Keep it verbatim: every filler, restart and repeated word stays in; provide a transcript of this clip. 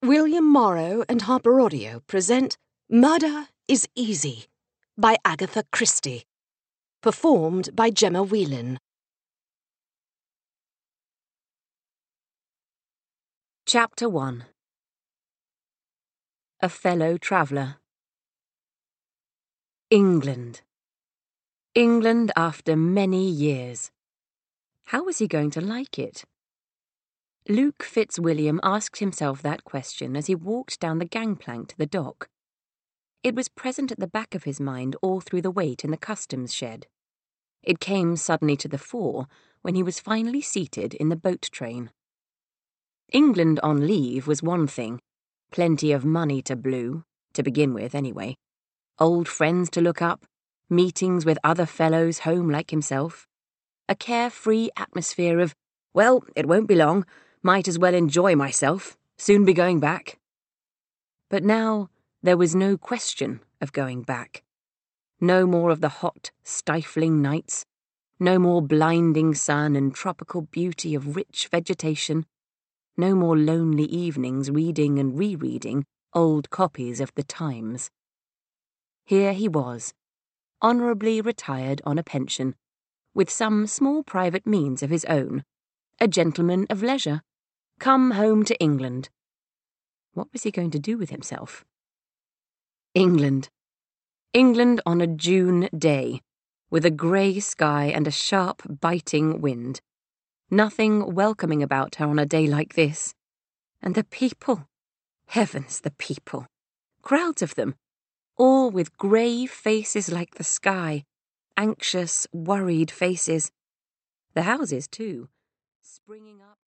William Morrow and Harper Audio present Murder is Easy by Agatha Christie. Performed by Gemma Whelan. Chapter one. A Fellow Traveller. England. England after many years. How was he going to like it? Luke Fitzwilliam asked himself that question as he walked down the gangplank to the dock. It was present at the back of his mind all through the wait in the customs shed. It came suddenly to the fore when he was finally seated in the boat train. England on leave was one thing. Plenty of money to blue, to begin with anyway. Old friends to look up, meetings with other fellows home like himself. A carefree atmosphere of, well, it won't be long, might as well enjoy myself, soon be going back. But now there was no question of going back. No more of the hot, stifling nights. No more blinding sun and tropical beauty of rich vegetation. No more lonely evenings reading and rereading old copies of the Times. Here he was, honourably retired on a pension, with some small private means of his own, a gentleman of leisure, come home to England. What was he going to do with himself? England. England on a June day, with a grey sky and a sharp, biting wind. Nothing welcoming about her on a day like this. And the people. Heavens, the people. Crowds of them, all with grey faces like the sky, anxious, worried faces. The houses, too, springing up.